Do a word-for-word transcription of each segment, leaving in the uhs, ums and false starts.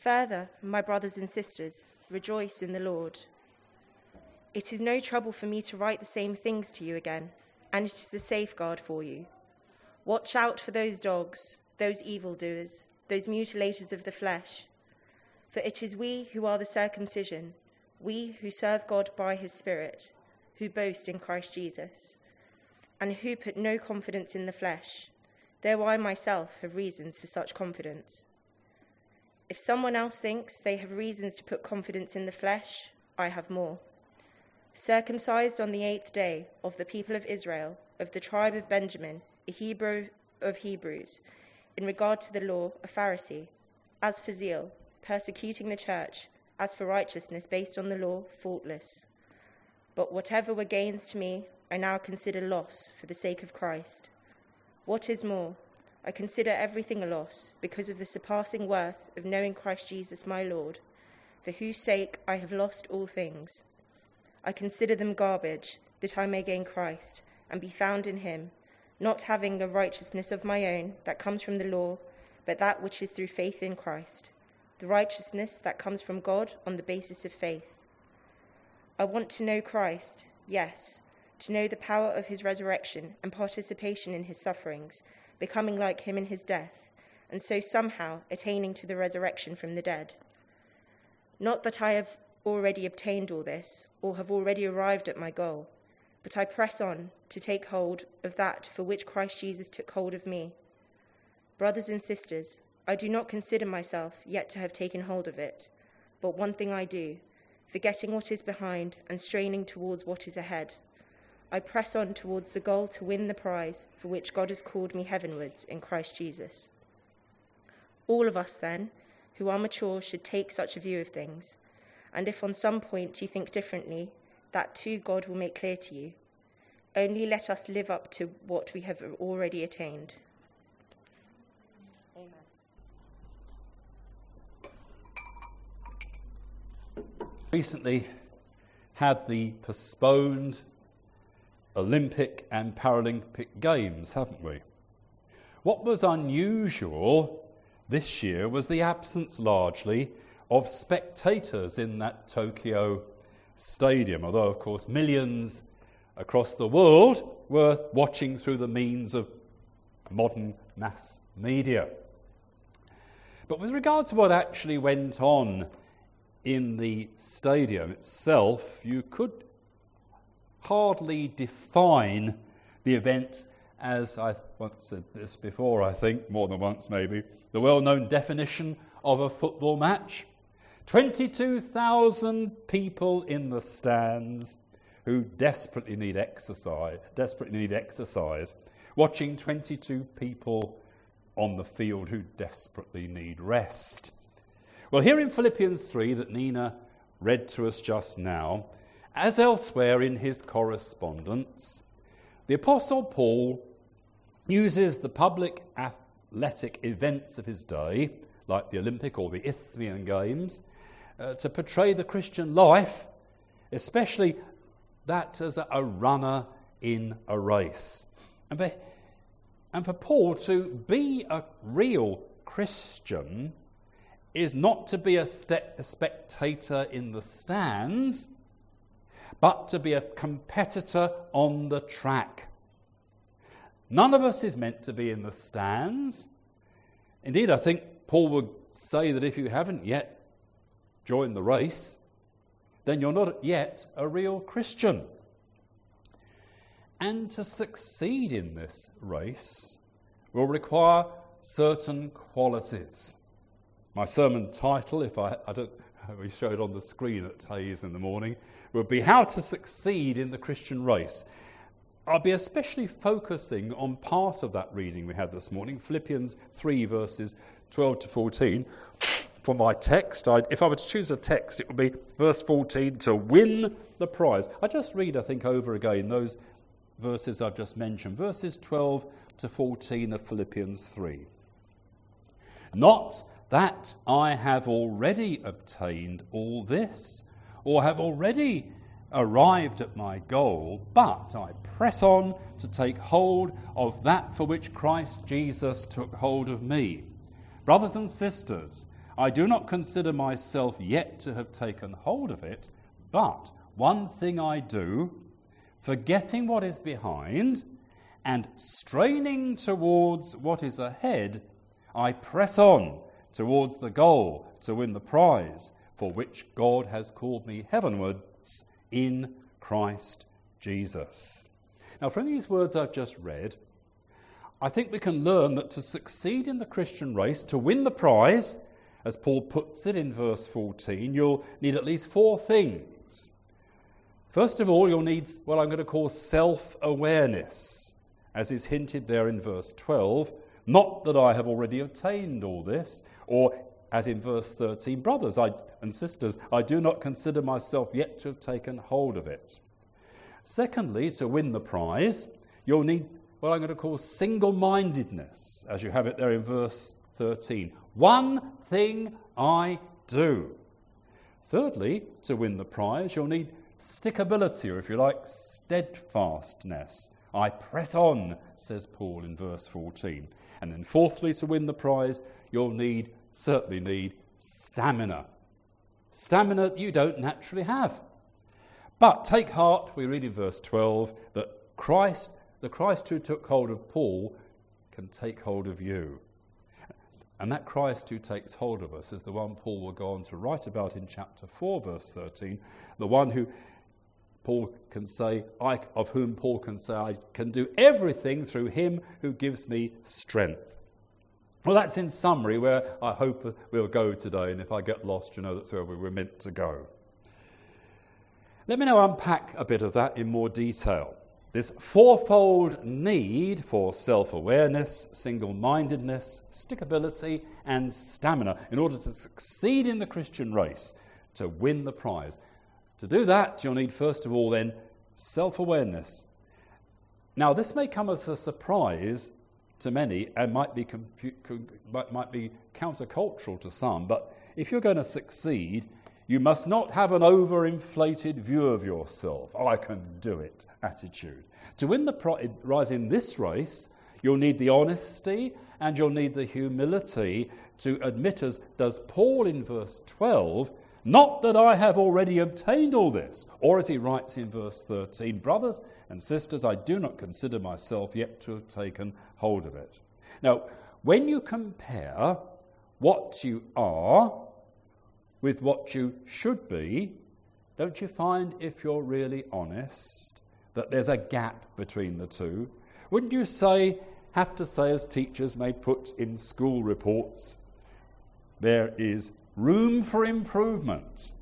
Further, my brothers and sisters, rejoice in the Lord. It is no trouble for me to write the same things to you again, and it is a safeguard for you. Watch out for those dogs, those evildoers, those mutilators of the flesh. For it is we who are the circumcision, we who serve God by his Spirit, who boast in Christ Jesus, and who put no confidence in the flesh, though I myself have reasons for such confidence. If someone else thinks they have reasons to put confidence in the flesh, I have more. Circumcised on the eighth day, of the people of Israel, of the tribe of Benjamin, a Hebrew of Hebrews, in regard to the law, a Pharisee, as for zeal, persecuting the church, as for righteousness based on the law, faultless. But whatever were gains to me, I now consider loss for the sake of Christ. What is more, I consider everything a loss, because of the surpassing worth of knowing Christ Jesus my Lord, for whose sake I have lost all things. I consider them garbage, that I may gain Christ, and be found in him, not having a righteousness of my own that comes from the law, but that which is through faith in Christ, the righteousness that comes from God on the basis of faith. I want to know Christ, yes, to know the power of his resurrection and participation in his sufferings, becoming like him in his death, and so somehow attaining to the resurrection from the dead. Not that I have already obtained all this, or have already arrived at my goal, but I press on to take hold of that for which Christ Jesus took hold of me. Brothers and sisters, I do not consider myself yet to have taken hold of it, but one thing I do, forgetting what is behind and straining towards what is ahead. I press on towards the goal to win the prize for which God has called me heavenwards in Christ Jesus. All of us, then, who are mature should take such a view of things, and if on some point you think differently, that too God will make clear to you. Only let us live up to what we have already attained. Amen. Recently had the postponed Olympic and Paralympic Games, haven't we? What was unusual this year was the absence largely of spectators in that Tokyo stadium, although of course millions across the world were watching through the means of modern mass media. But with regard to what actually went on in the stadium itself, you could hardly define the event as, I once said this before, I think, more than once maybe, the well-known definition of a football match. twenty-two thousand people in the stands who desperately need exercise, desperately need exercise, watching twenty-two people on the field who desperately need rest. Well, here in Philippians three that Nina read to us just now, as elsewhere in his correspondence, the Apostle Paul uses the public athletic events of his day, like the Olympic or the Isthmian Games, uh, to portray the Christian life, especially that as a runner in a race. And for, and for Paul, to be a real Christian is not to be a, ste- a spectator in the stands, but to be a competitor on the track. None of us is meant to be in the stands. Indeed, I think Paul would say that if you haven't yet joined the race, then you're not yet a real Christian. And to succeed in this race will require certain qualities. My sermon title, if I, I don't, we show it on the screen at Tays in the morning, would be How to Succeed in the Christian Race. I'll be especially focusing on part of that reading we had this morning, Philippians three, verses twelve to fourteen. For my text, I'd, if I were to choose a text, it would be verse fourteen, to win the prize. I just read, I think, over again those verses I've just mentioned, verses twelve to fourteen of Philippians three. Not that I have already obtained all this, or have already arrived at my goal, but I press on to take hold of that for which Christ Jesus took hold of me. Brothers and sisters, I do not consider myself yet to have taken hold of it, but one thing I do, forgetting what is behind and straining towards what is ahead, I press on towards the goal to win the prize for which God has called me heavenwards in Christ Jesus. Now, from these words I've just read, I think we can learn that to succeed in the Christian race, to win the prize, as Paul puts it in verse fourteen, you'll need at least four things. First of all, you'll need what I'm going to call self-awareness, as is hinted there in verse twelve. Not that I have already obtained all this, or as in verse thirteen, brothers I, and sisters, I do not consider myself yet to have taken hold of it. Secondly, to win the prize, you'll need what I'm going to call single-mindedness, as you have it there in verse thirteen. One thing I do. Thirdly, to win the prize, you'll need stickability, or if you like, steadfastness. I press on, says Paul in verse fourteen. And then fourthly, to win the prize, you'll need, certainly need, stamina. Stamina that you don't naturally have. But take heart, we read in verse twelve, that Christ, the Christ who took hold of Paul, can take hold of you. And that Christ who takes hold of us is the one Paul will go on to write about in chapter four, verse thirteen, the one who Paul can say, I, of whom Paul can say, I can do everything through him who gives me strength. Well, that's in summary where I hope we'll go today, and if I get lost, you know that's where we were meant to go. Let me now unpack a bit of that in more detail. This fourfold need for self-awareness, single-mindedness, stickability, and stamina in order to succeed in the Christian race, to win the prize. To do that, you'll need, first of all, then, self-awareness. Now, this may come as a surprise to many and might be, confu- might, might be countercultural to some, but if you're going to succeed, you must not have an overinflated view of yourself, oh, I can do it attitude. To win the prize in this race, you'll need the honesty and you'll need the humility to admit, as does Paul in verse twelve, not that I have already obtained all this, or as he writes in verse thirteen, brothers and sisters, I do not consider myself yet to have taken hold of it. Now, when you compare what you are with what you should be, don't you find, if you're really honest, that there's a gap between the two? Wouldn't you say, have to say, as teachers may put in school reports, there is room for improvement?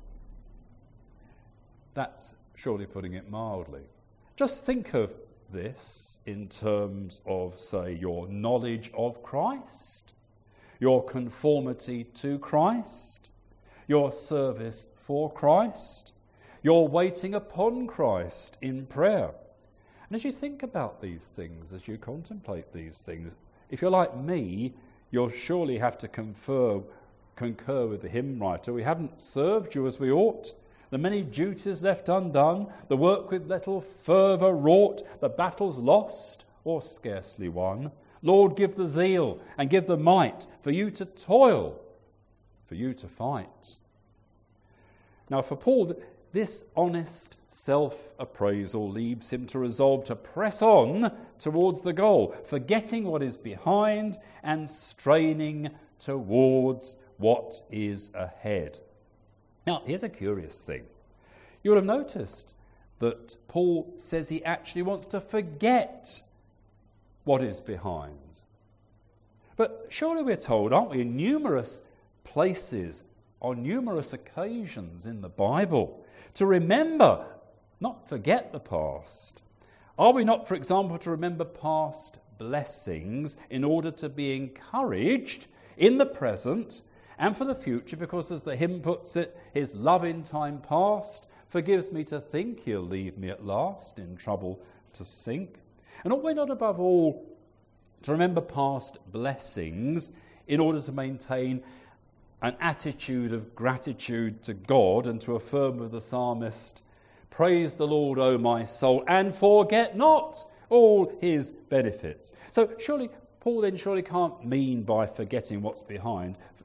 That's surely putting it mildly. Just think of this in terms of, say, your knowledge of Christ, your conformity to Christ, your service for Christ, your waiting upon Christ in prayer. And as you think about these things, as you contemplate these things, if you're like me, you'll surely have to confer, concur with the hymn writer. We haven't served you as we ought. The many duties left undone, the work with little fervour wrought, the battles lost or scarcely won. Lord, give the zeal and give the might for you to toil, for you to fight. Now, for Paul, this honest self-appraisal leads him to resolve to press on towards the goal, forgetting what is behind and straining towards what is ahead. Now, here's a curious thing. You'll have noticed that Paul says he actually wants to forget what is behind. But surely we're told, aren't we, in numerous places, on numerous occasions in the Bible, to remember, not forget the past. Are we not, for example, to remember past blessings in order to be encouraged in the present and for the future, because as the hymn puts it, his love in time past forgives me to think he'll leave me at last in trouble to sink? And ought we not above all to remember past blessings in order to maintain an attitude of gratitude to God and to affirm with the psalmist, praise the Lord, O my soul, and forget not all his benefits. So surely, Paul then surely can't mean by forgetting what's behind,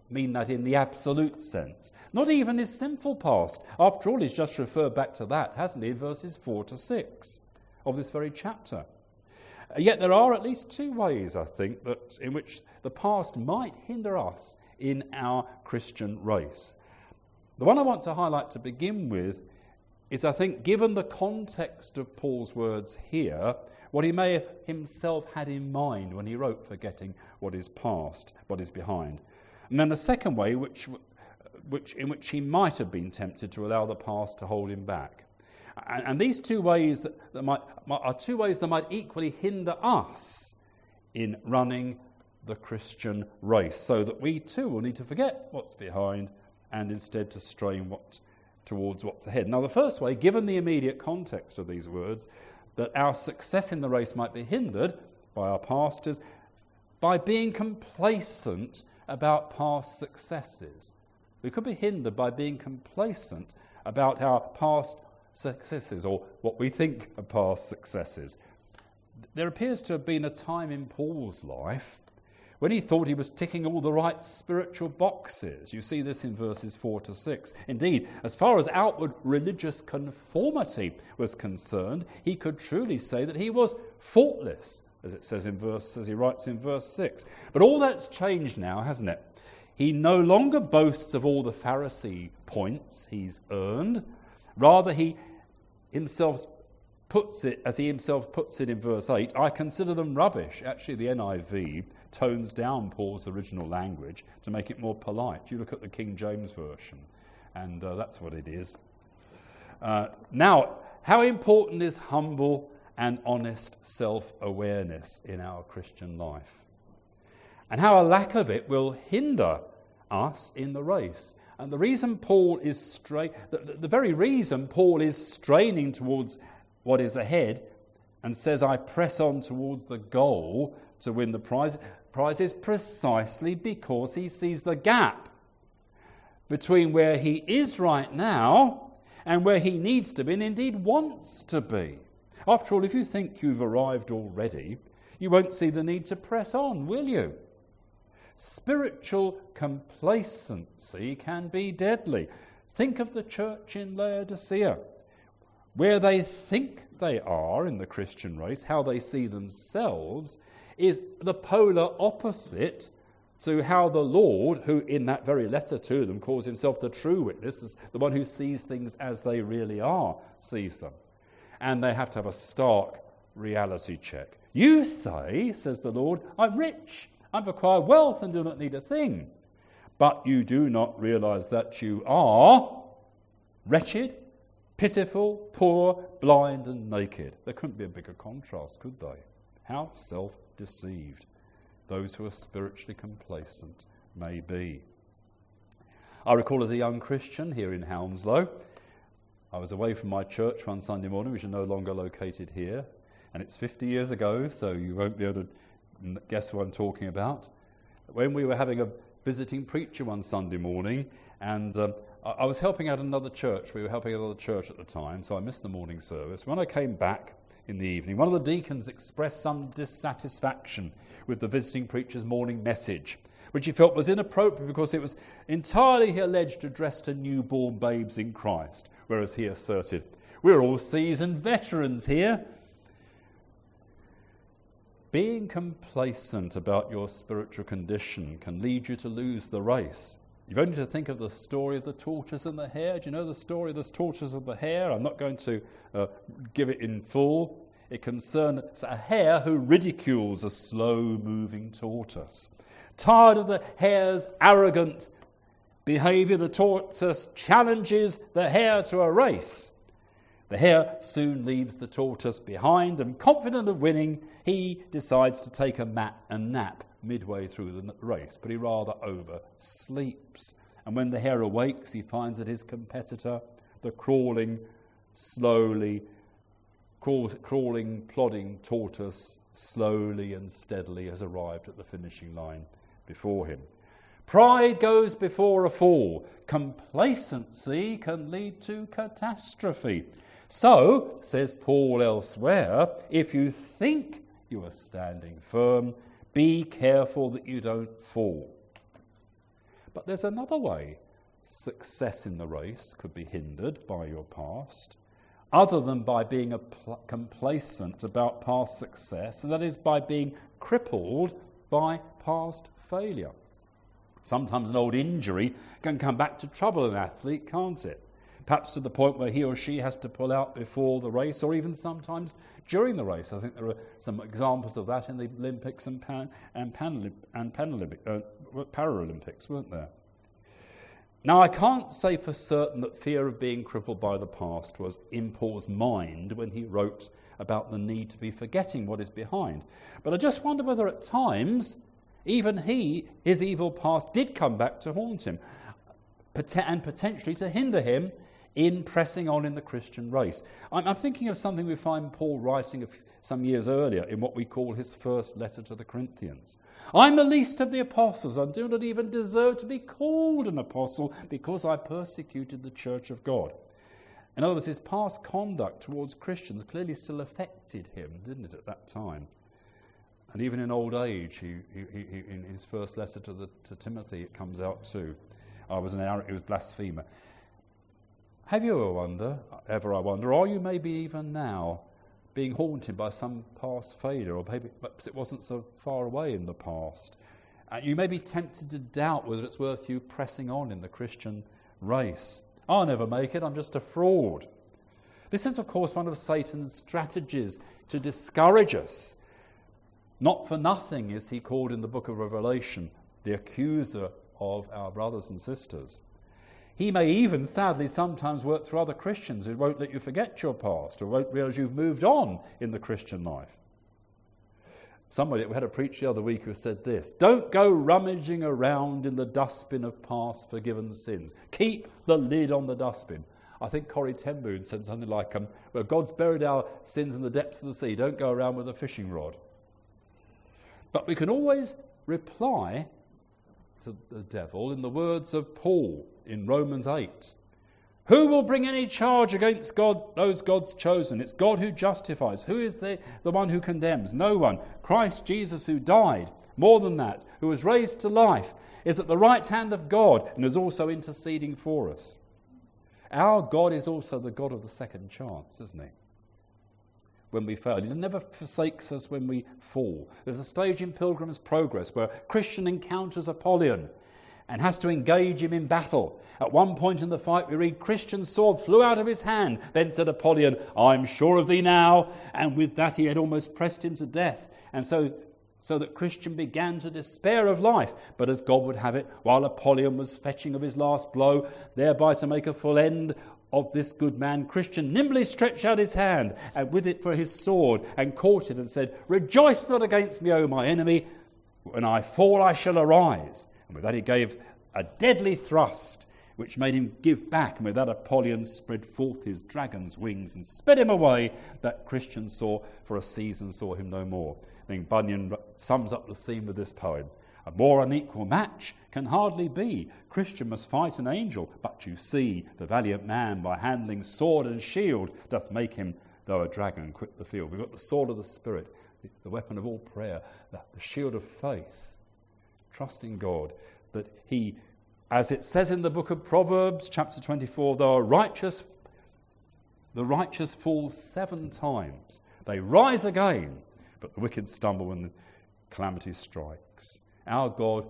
mean that in the absolute sense. Not even his sinful past. After all, he's just referred back to that, hasn't he, in verses four to six of this very chapter. Yet there are at least two ways, I think, that in which the past might hinder us in our Christian race. The one I want to highlight to begin with is, I think, given the context of Paul's words here, what he may have himself had in mind when he wrote, forgetting what is past, what is behind. And then the second way, which, which in which he might have been tempted to allow the past to hold him back. And, and these two ways that, that might, might, are two ways that might equally hinder us in running the Christian race, so that we too will need to forget what's behind and instead to strain what, towards what's ahead. Now, the first way, given the immediate context of these words, that our success in the race might be hindered by our past is by being complacent about past successes. We could be hindered by being complacent about our past successes, or what we think are past successes. There appears to have been a time in Paul's life when he thought he was ticking all the right spiritual boxes. You see this in verses four to six. Indeed, as far as outward religious conformity was concerned, he could truly say that he was faultless, as it says in verse, as he writes in verse six. But all that's changed now, hasn't it? He no longer boasts of all the Pharisee points he's earned. Rather, he himself puts it, as he himself puts it in verse eight, I consider them rubbish. Actually, the N I V tones down Paul's original language to make it more polite. You look at the King James Version, and uh, that's what it is. Uh, now, how important is humble and honest self-awareness in our Christian life? And how a lack of it will hinder us in the race. And the reason Paul is stra- the, the very reason Paul is straining towards what is ahead and says, I press on towards the goal to win the prize, prize is precisely because he sees the gap between where he is right now and where he needs to be, and indeed wants to be. After all, if you think you've arrived already, you won't see the need to press on, will you? Spiritual complacency can be deadly. Think of the church in Laodicea, where they think they are in the Christian race, how they see themselves, is the polar opposite to how the Lord, who in that very letter to them calls himself the true witness, as the one who sees things as they really are, sees them. And they have to have a stark reality check. You say, says the Lord, I'm rich, I've acquired wealth and do not need a thing. But you do not realize that you are wretched, pitiful, poor, blind and naked. There couldn't be a bigger contrast, could they? How self-deceived those who are spiritually complacent may be. I recall as a young Christian here in Hounslow, I was away from my church one Sunday morning, which is no longer located here, and it's fifty years ago, so you won't be able to guess what I'm talking about. When we were having a visiting preacher one Sunday morning, and um, I, I was helping out another church. We were helping out another church at the time, so I missed the morning service. When I came back in the evening, one of the deacons expressed some dissatisfaction with the visiting preacher's morning message, which he felt was inappropriate because it was entirely, he alleged, addressed to newborn babes in Christ, whereas he asserted, we're all seasoned veterans here. Being complacent about your spiritual condition can lead you to lose the race. You've only to think of the story of the tortoise and the hare. Do you know the story of the tortoise and the hare? I'm not going to uh, give it in full. It concerns a hare who ridicules a slow-moving tortoise. Tired of the hare's arrogant behaviour, the tortoise challenges the hare to a race. The hare soon leaves the tortoise behind, and confident of winning, he decides to take a, mat, a nap midway through the race, but he rather oversleeps. And when the hare awakes, he finds that his competitor, the crawling, slowly, crawl, crawling, plodding tortoise, slowly and steadily has arrived at the finishing line before him. Pride goes before a fall. Complacency can lead to catastrophe. So, says Paul elsewhere, if you think you are standing firm, be careful that you don't fall. But there's another way success in the race could be hindered by your past, other than by being a pl- complacent about past success, and that is by being crippled by past failure. Sometimes an old injury can come back to trouble an athlete, can't it? Perhaps to the point where he or she has to pull out before the race, or even sometimes during the race. I think there are some examples of that in the Olympics and, Pan, and, Pan, and Panolympic, uh, Paralympics, weren't there? Now, I can't say for certain that fear of being crippled by the past was in Paul's mind when he wrote about the need to be forgetting what is behind. But I just wonder whether at times, even he, his evil past, did come back to haunt him and potentially to hinder him in pressing on in the Christian race. I'm, I'm thinking of something we find Paul writing a few, some years earlier in what we call his first letter to the Corinthians. I'm the least of the apostles, and do not even deserve to be called an apostle because I persecuted the church of God. In other words, his past conduct towards Christians clearly still affected him, didn't it, at that time? And even in old age, he, he, he, in his first letter to, the, to Timothy, it comes out too. I was an arrogant, he was blasphemer. Have you ever wonder, ever I wonder, are you maybe even now being haunted by some past failure, or maybe perhaps it wasn't so far away in the past? Uh, you may be tempted to doubt whether it's worth you pressing on in the Christian race. I'll never make it, I'm just a fraud. This is, of course, one of Satan's strategies to discourage us. Not for nothing is he called in the book of Revelation the accuser of our brothers and sisters. He may even, sadly, sometimes work through other Christians who won't let you forget your past or won't realise you've moved on in the Christian life. Somebody, we had a preacher the other week who said this: don't go rummaging around in the dustbin of past forgiven sins. Keep the lid on the dustbin. I think Corrie ten Boom said something like, um, well, God's buried our sins in the depths of the sea. Don't go around with a fishing rod. But we can always reply to the devil in the words of Paul in Romans eight. Who will bring any charge against God, those God's chosen? It's God who justifies. Who is the, the one who condemns? No one. Christ Jesus, who died, more than that, who was raised to life, is at the right hand of God and is also interceding for us. Our God is also the God of the second chance, isn't he? When we fail. He never forsakes us when we fall. There's a stage in Pilgrim's Progress where a Christian encounters Apollyon and has to engage him in battle. At one point in the fight we read, Christian's sword flew out of his hand. Then said Apollyon, I'm sure of thee now. And with that he had almost pressed him to death. And so, so that Christian began to despair of life. But as God would have it, while Apollyon was fetching of his last blow, thereby to make a full end of this good man, Christian nimbly stretched out his hand, and with it for his sword, and caught it, and said, Rejoice not against me, O my enemy. When I fall, I shall arise. And with that he gave a deadly thrust, which made him give back. And with that Apollyon spread forth his dragon's wings and sped him away. That Christian saw for a season saw him no more. I think Bunyan sums up the scene with this poem. A more unequal match can hardly be. Christian must fight an angel, but you see the valiant man by handling sword and shield doth make him, though a dragon, quit the field. We've got the sword of the Spirit, the, the weapon of all prayer, the, the shield of faith. Trusting God that he, as it says in the book of Proverbs, chapter twenty-four, though a righteous, the righteous fall seven times, they rise again, but the wicked stumble when the calamity strikes. Our God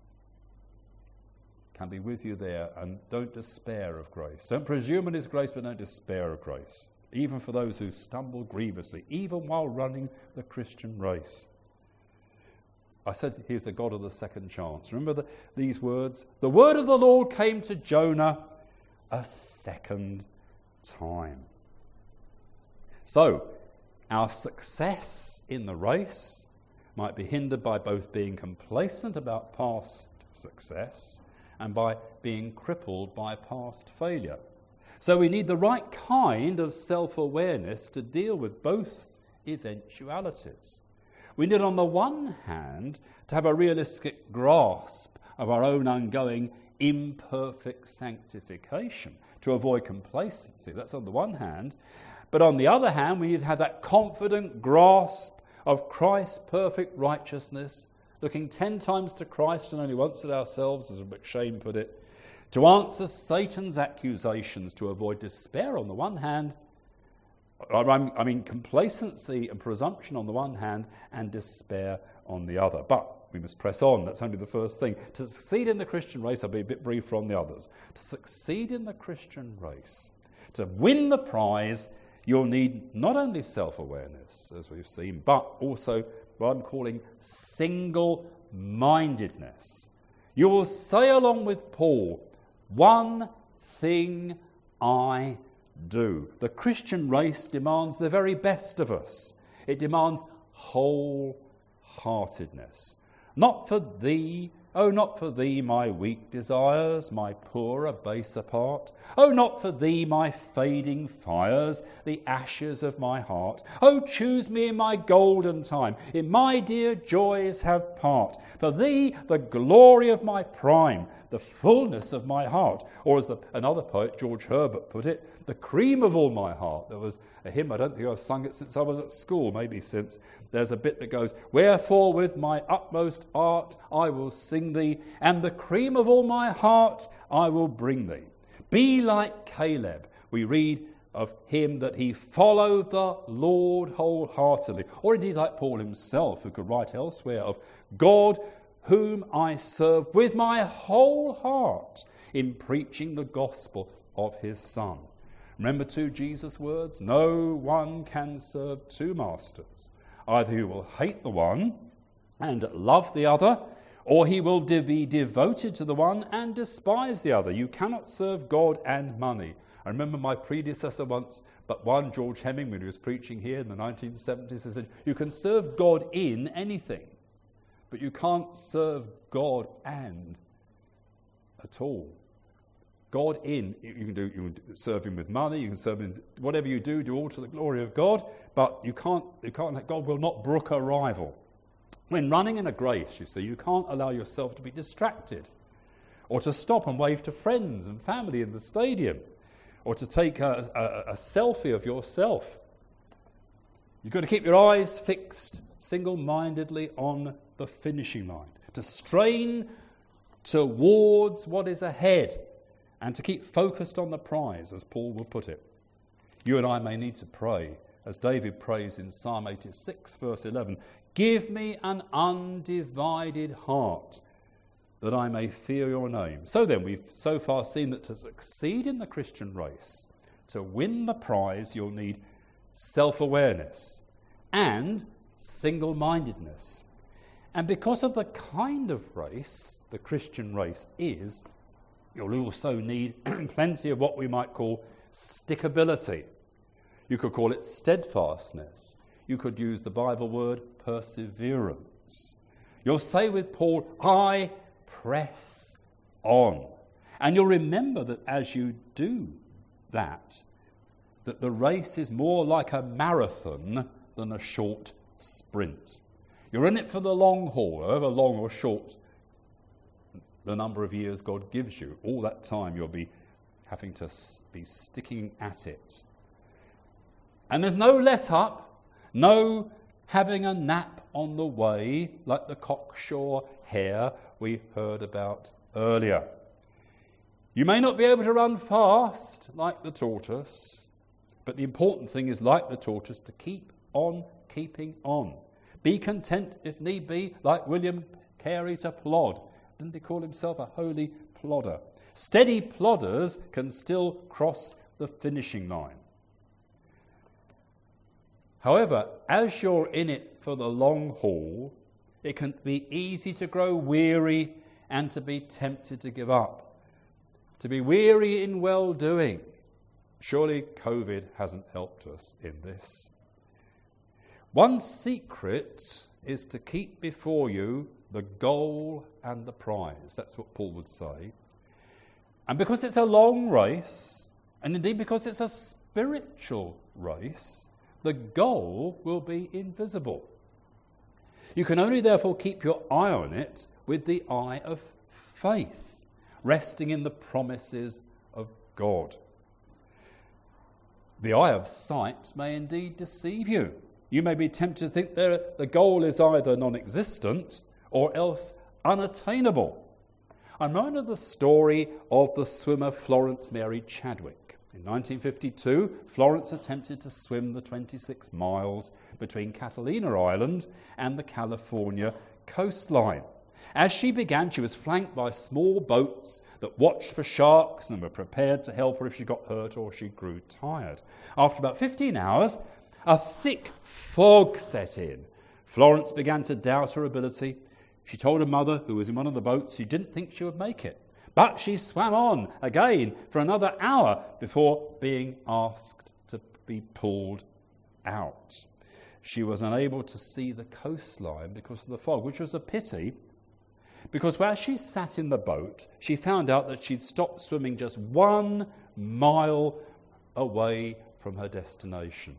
can be with you there, and don't despair of grace. Don't presume in his grace, but don't despair of grace, even for those who stumble grievously, even while running the Christian race. I said he's the God of the second chance. Remember the, these words? The word of the Lord came to Jonah a second time. So, our success in the race might be hindered by both being complacent about past success and by being crippled by past failure. So we need the right kind of self-awareness to deal with both eventualities. We need, on the one hand, to have a realistic grasp of our own ongoing imperfect sanctification to avoid complacency. That's on the one hand. But on the other hand, we need to have that confident grasp of Christ's perfect righteousness looking ten times to Christ and only once at ourselves, as McShane put it, to answer Satan's accusations, to avoid despair on the one hand, I mean complacency and presumption on the one hand, and despair on the other. But we must press on. That's only the first thing. To succeed in the Christian race, I'll be a bit briefer on the others. To succeed in the Christian race, to win the prize, you'll need not only self-awareness, as we've seen, but also what I'm calling single-mindedness. You will say along with Paul, one thing I do. The Christian race demands the very best of us. It demands wholeheartedness. Not for thee, oh, not for thee my weak desires, my poorer, baser part. Oh, not for thee my fading fires, the ashes of my heart. Oh, choose me in my golden time, in my dear joys have part. For thee the glory of my prime, the fullness of my heart. Or as the, another poet, George Herbert, put it, the cream of all my heart. There was a hymn, I don't think I've sung it since I was at school, maybe since. There's a bit that goes, wherefore with my utmost art I will sing thee, and the cream of all my heart I will bring thee. Be like Caleb. We read of him that he followed the Lord wholeheartedly. Or indeed like Paul himself, who could write elsewhere of God whom I serve with my whole heart in preaching the gospel of his Son. Remember too Jesus' words, no one can serve two masters. Either he will hate the one and love the other, or he will be devoted to the one and despise the other. You cannot serve God and money. I remember my predecessor once, but one, George Hemming, when he was preaching here in the nineteen seventies, he said, you can serve God in anything, but you can't serve God and at all. God in, you can do, you can serve him with money, you can serve him, whatever you do, do all to the glory of God, but you can't, you can't, God will not brook a rival. When running in a grace, you see, you can't allow yourself to be distracted, or to stop and wave to friends and family in the stadium, or to take a, a, a selfie of yourself. You've got to keep your eyes fixed single-mindedly on the finishing line, to strain towards what is ahead, and to keep focused on the prize, as Paul will put it. You and I may need to pray, as David prays in Psalm eighty-six, verse eleven, give me an undivided heart, that I may fear your name. So then, we've so far seen that to succeed in the Christian race, to win the prize, you'll need self-awareness and single-mindedness. And because of the kind of race the Christian race is, you'll also need plenty of what we might call stickability. You could call it steadfastness. You could use the Bible word perseverance. You'll say with Paul, I press on. And you'll remember that as you do that, that the race is more like a marathon than a short sprint. You're in it for the long haul, however long or short the number of years God gives you. All that time you'll be having to be sticking at it. And there's no let up, no having a nap on the way like the cocksure hare we heard about earlier. You may not be able to run fast like the tortoise, but the important thing is, like the tortoise, to keep on keeping on. Be content, if need be, like William Carey, to plod. Didn't he call himself a holy plodder? Steady plodders can still cross the finishing line. However, as you're in it for the long haul, it can be easy to grow weary and to be tempted to give up, to be weary in well-doing. Surely COVID hasn't helped us in this. One secret is to keep before you the goal and the prize. That's what Paul would say. And because it's a long race, and indeed because it's a spiritual race, the goal will be invisible. You can only therefore keep your eye on it with the eye of faith, resting in the promises of God. The eye of sight may indeed deceive you. You may be tempted to think that the goal is either non-existent or else unattainable. I'm reminded of the story of the swimmer Florence Mary Chadwick. In nineteen fifty-two, Florence attempted to swim the twenty-six miles between Catalina Island and the California coastline. As she began, she was flanked by small boats that watched for sharks and were prepared to help her if she got hurt or she grew tired. After about fifteen hours, a thick fog set in. Florence began to doubt her ability. She told her mother, who was in one of the boats, she didn't think she would make it. But she swam on again for another hour before being asked to be pulled out. She was unable to see the coastline because of the fog, which was a pity, because as she sat in the boat, she found out that she'd stopped swimming just one mile away from her destination.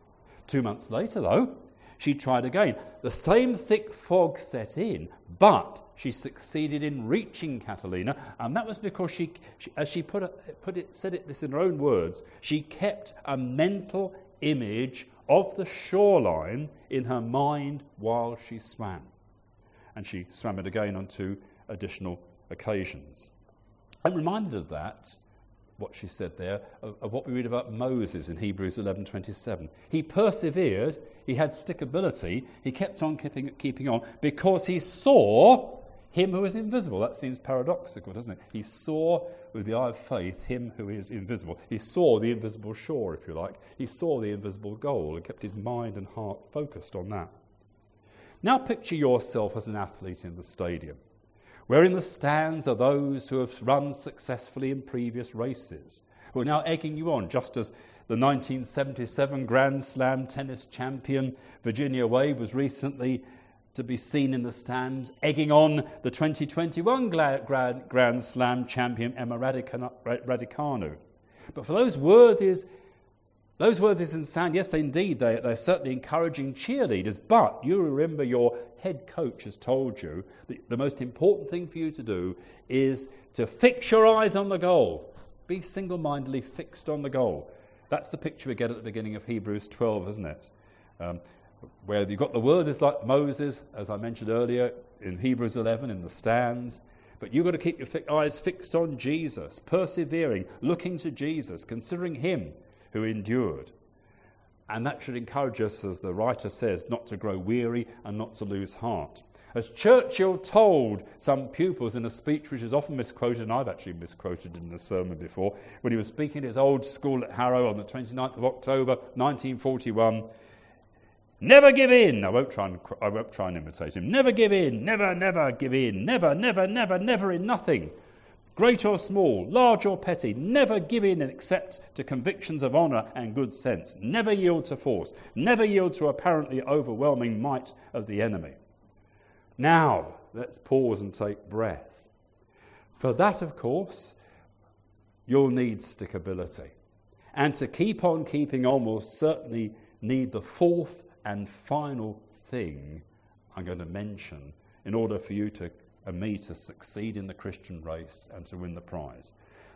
Two months later, though, she tried again. The same thick fog set in, but she succeeded in reaching Catalina, and that was because she, she as she put it, put it, said it this in her own words, she kept a mental image of the shoreline in her mind while she swam. And she swam it again on two additional occasions. I'm reminded of that, what she said there, of, of what we read about Moses in Hebrews eleven twenty-seven. He persevered, he had stickability, he kept on keeping, keeping on because he saw him who is invisible. That seems paradoxical, doesn't it? He saw with the eye of faith him who is invisible. He saw the invisible shore, if you like. He saw the invisible goal and kept his mind and heart focused on that. Now picture yourself as an athlete in the stadium, where in the stands are those who have run successfully in previous races, who are now egging you on, just as the nineteen seventy-seven Grand Slam tennis champion Virginia Wade was recently to be seen in the stands, egging on the twenty twenty-one Grand, Grand Slam champion Emma Raducanu. But for those worthies, those worthies in sand, yes, they, indeed, they, they're certainly encouraging cheerleaders, but you remember your head coach has told you that the most important thing for you to do is to fix your eyes on the goal. Be single-mindedly fixed on the goal. That's the picture we get at the beginning of Hebrews twelve, isn't it? Um, where you've got the worthies like Moses, as I mentioned earlier, in Hebrews eleven, in the stands, but you've got to keep your fi- eyes fixed on Jesus, persevering, looking to Jesus, considering him who endured. And that should encourage us, as the writer says, not to grow weary and not to lose heart. As Churchill told some pupils in a speech which is often misquoted, and I've actually misquoted in a sermon before, when he was speaking at his old school at Harrow on the twenty-ninth of October nineteen forty-one, never give in. I won't try and, I won't try and imitate him. Never give in, never, never give in, never, never, never, never in nothing. Great or small, large or petty, never give in except to convictions of honour and good sense. Never yield to force. Never yield to apparently overwhelming might of the enemy. Now, let's pause and take breath. For that, of course, you'll need stickability. And to keep on keeping on will certainly need the fourth and final thing I'm going to mention in order for you to and me to succeed in the Christian race and to win the prize.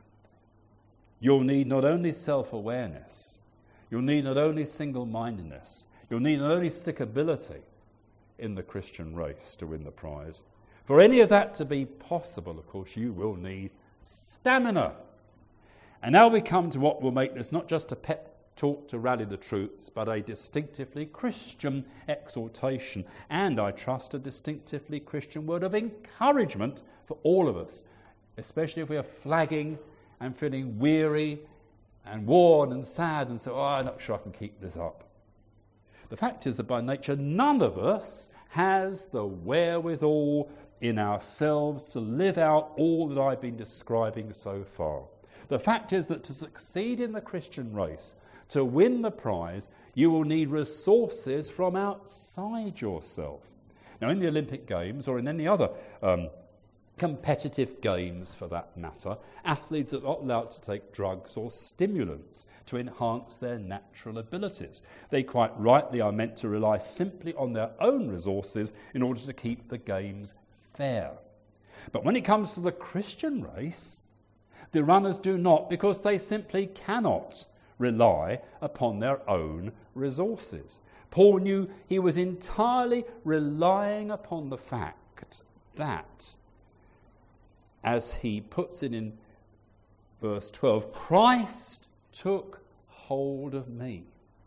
You'll need not only self-awareness, you'll need not only single-mindedness, you'll need not only stickability in the Christian race to win the prize. For any of that to be possible, of course, you will need stamina. And now we come to what will make this not just a pep talk to rally the troops, but a distinctively Christian exhortation, and I trust a distinctively Christian word of encouragement for all of us, especially if we are flagging and feeling weary and worn and sad and so, oh, I'm not sure I can keep this up. The fact is that by nature, none of us has the wherewithal in ourselves to live out all that I've been describing so far. The fact is that to succeed in the Christian race, to win the prize, you will need resources from outside yourself. Now, in the Olympic Games, or in any other um, competitive games for that matter, athletes are not allowed to take drugs or stimulants to enhance their natural abilities. They quite rightly are meant to rely simply on their own resources in order to keep the games fair. But when it comes to the Christian race, the runners do not, because they simply cannot rely upon their own resources. Paul knew he was entirely relying upon the fact fact that, as he puts it in verse twelve, Christ took hold of me.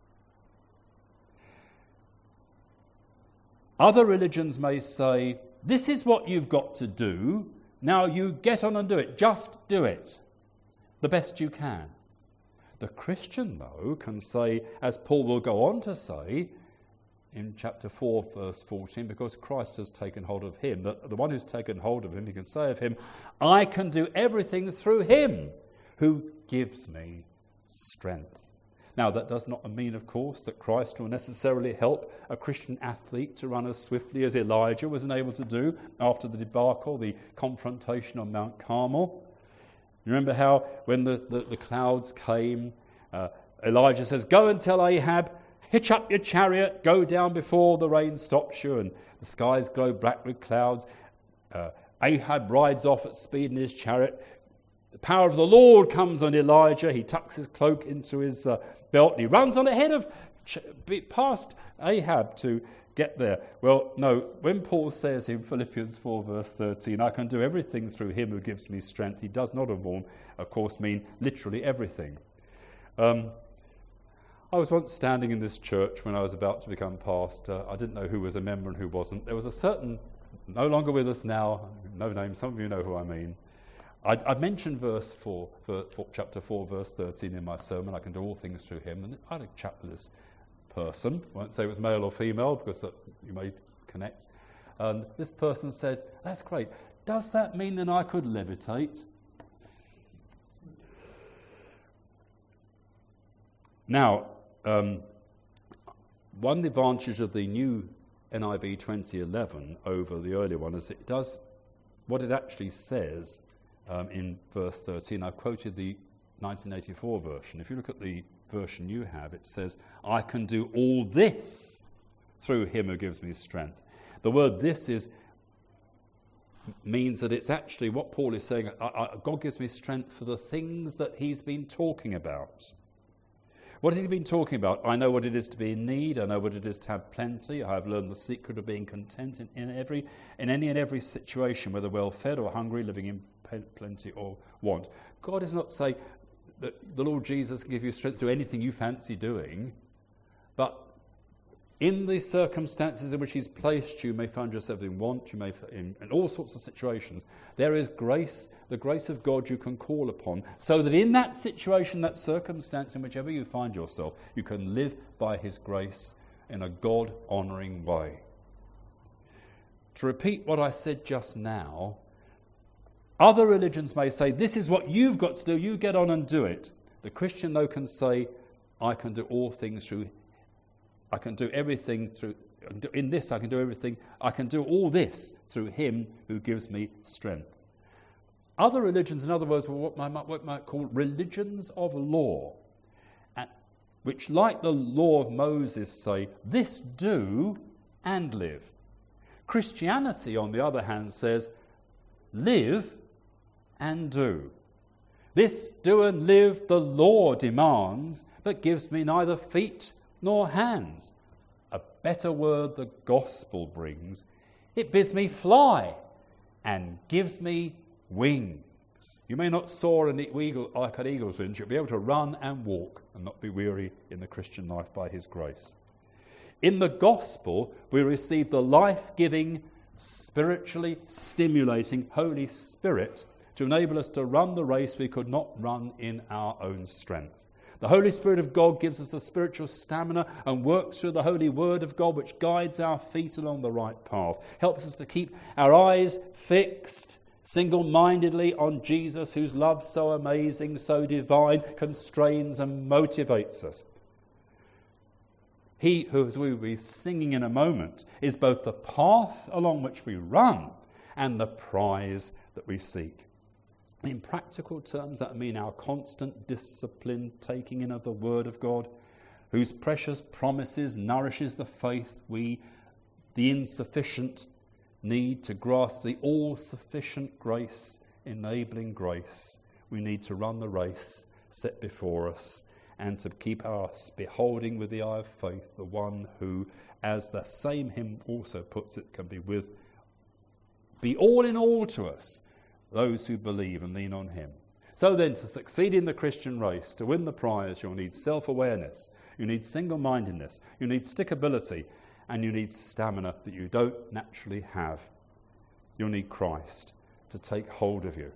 Other religions may say, this is what you've got to do, now you get on and do it, just do it, the best you can. The Christian, though, can say, as Paul will go on to say in chapter four, verse fourteen, because Christ has taken hold of him, that the one who's taken hold of him, he can say of him, I can do everything through him who gives me strength. Now, that does not mean, of course, that Christ will necessarily help a Christian athlete to run as swiftly as Elijah was able to do after the debacle, the confrontation on Mount Carmel. You remember how when the, the, the clouds came, uh, Elijah says, go and tell Ahab, hitch up your chariot, go down before the rain stops you, and the skies glow black with clouds. Uh, Ahab rides off at speed in his chariot. The power of the Lord comes on Elijah. He tucks his cloak into his uh, belt and he runs on ahead of, ch- past Ahab to get there. Well, no, when Paul says in Philippians four verse thirteen, I can do everything through him who gives me strength, he does not, of course, mean literally everything. Um, I was once standing in this church when I was about to become pastor. I didn't know who was a member and who wasn't. There was a certain, no longer with us now, no name, some of you know who I mean. I, I mentioned verse four, for, for chapter four, verse thirteen in my sermon. I can do all things through him. And I had a chat with this person. I won't say it was male or female because that, you may connect. And this person said, that's great. Does that mean that I could levitate? Now, um, one advantage of the new N I V twenty eleven over the earlier one is it does what it actually says um, in verse thirteen. I've quoted the nineteen eighty-four version. If you look at the version you have, it says, I can do all this through him who gives me strength. The word this is means that it's actually what Paul is saying, I, I, God gives me strength for the things that he's been talking about. What has he been talking about? I know what it is to be in need. I know what it is to have plenty. I have learned the secret of being content in, in every, in any and every situation, whether well-fed or hungry, living in plenty or want. God is not saying that the Lord Jesus can give you strength to do anything you fancy doing, but in the circumstances in which he's placed you, you may find yourself in want, you may in, in all sorts of situations. There is grace, the grace of God you can call upon, so that in that situation, that circumstance, in whichever you find yourself, you can live by his grace in a God-honouring way. To repeat what I said just now, other religions may say, this is what you've got to do, you get on and do it. The Christian, though, can say, I can do all things through I can do everything through, in this I can do everything, I can do all this through him who gives me strength. Other religions, in other words, were what I might, what I might call religions of law, which, like the law of Moses, say, this do and live. Christianity, on the other hand, says, live and do. This do and live the law demands, but gives me neither feet nor hands. A better word the gospel brings. It bids me fly and gives me wings. You may not soar an eagle like an eagle's wings. You'll be able to run and walk and not be weary in the Christian life by his grace. In the gospel, we receive the life-giving, spiritually stimulating Holy Spirit to enable us to run the race we could not run in our own strength. The Holy Spirit of God gives us the spiritual stamina and works through the Holy Word of God, which guides our feet along the right path, helps us to keep our eyes fixed single-mindedly on Jesus, whose love so amazing, so divine, constrains and motivates us. He who, as we will be singing in a moment, is both the path along which we run and the prize that we seek. In practical terms, that means our constant discipline, taking in of the Word of God, whose precious promises nourishes the faith we, the insufficient, need to grasp the all-sufficient grace, enabling grace. We need to run the race set before us and to keep us beholding with the eye of faith the one who, as the same hymn also puts it, can be with be all in all to us, those who believe and lean on him. So then, to succeed in the Christian race, to win the prize, you'll need self-awareness, you need single-mindedness, you need stickability, and you need stamina that you don't naturally have. You'll need Christ to take hold of you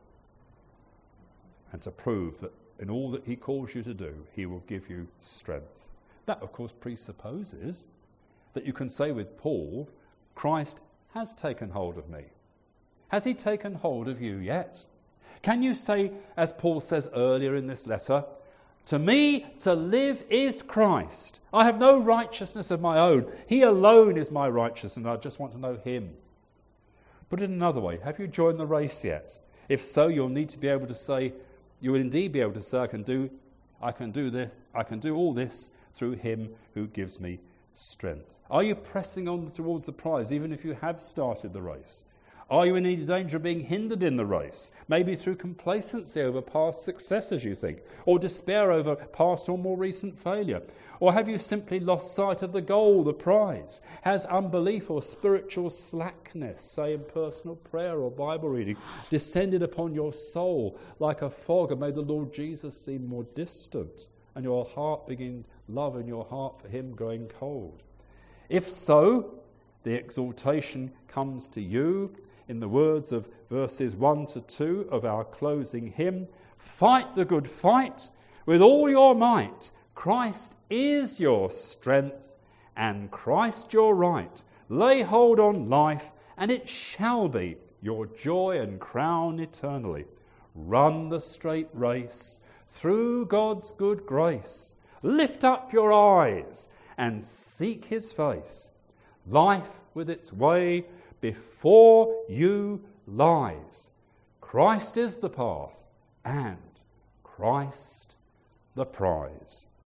and to prove that in all that he calls you to do, he will give you strength. That, of course, presupposes that you can say with Paul, Christ has taken hold of me. Has he taken hold of you yet? Can you say, as Paul says earlier in this letter, to me to live is Christ. I have no righteousness of my own. He alone is my righteousness, and I just want to know him. Put it another way, have you joined the race yet? If so, you'll need to be able to say, you will indeed be able to say, I can do, I can do this, I can do all this through him who gives me strength. Are you pressing on towards the prize, even if you have started the race? Are you in any danger of being hindered in the race? Maybe through complacency over past successes, you think, or despair over past or more recent failure? Or have you simply lost sight of the goal, the prize? Has unbelief or spiritual slackness, say in personal prayer or Bible reading, descended upon your soul like a fog and made the Lord Jesus seem more distant, and your heart begin, love in your heart for him growing cold? If so, the exhortation comes to you in the words of verses one to two of our closing hymn, fight the good fight with all your might. Christ is your strength and Christ your right. Lay hold on life and it shall be your joy and crown eternally. Run the straight race through God's good grace. Lift up your eyes and seek his face. Life with its way before you lies. Christ is the path and Christ the prize.